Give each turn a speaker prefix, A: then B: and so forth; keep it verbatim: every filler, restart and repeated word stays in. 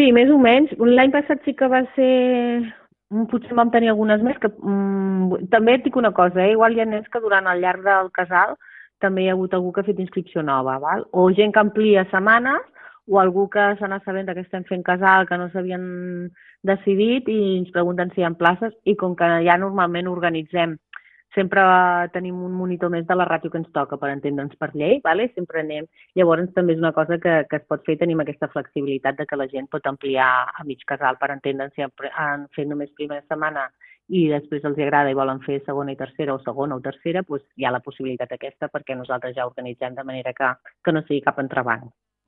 A: Sí, més o menys. L'any passat sí que va ser... Potser vam tenir algunes més, que mm, també et dic una cosa, eh? Igual hi ha nens que durant el llarg del casal també hi ha hagut algú que ha fet inscripció nova, val? O gent que amplia setmanes, o algú que se n'ha sabent que estem fent casal, que no s'havien decidit i ens pregunten si hi ha places, i com que ja normalment organitzem, sempre tenim un monitor més de la ràtio que ens toca, per entendre'ns per llei, vale? Sempre anem. Llavors també és una cosa que, que es pot fer, tenim aquesta flexibilitat de que la gent pot ampliar a mig casal, per entendre'ns si han fet només primera setmana i després els agrada i volen fer segona i tercera o segona o tercera, doncs hi ha la possibilitat aquesta perquè nosaltres ja organitzem de manera que, que no sigui cap entrebanc.